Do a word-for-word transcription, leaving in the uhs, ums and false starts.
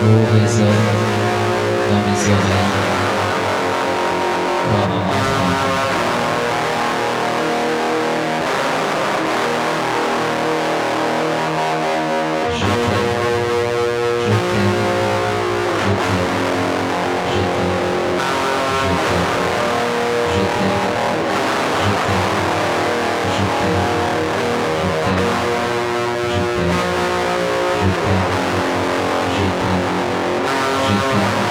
mots résonnent dans mes oreilles comme un refrain. Je t'aime, je t'aime, je t'aime, je t'aime, je t'aime, je t'aime, je t'aime, je t'aime, je t'aime, je t'aime, je t'aime, je t'aime, je t'aime.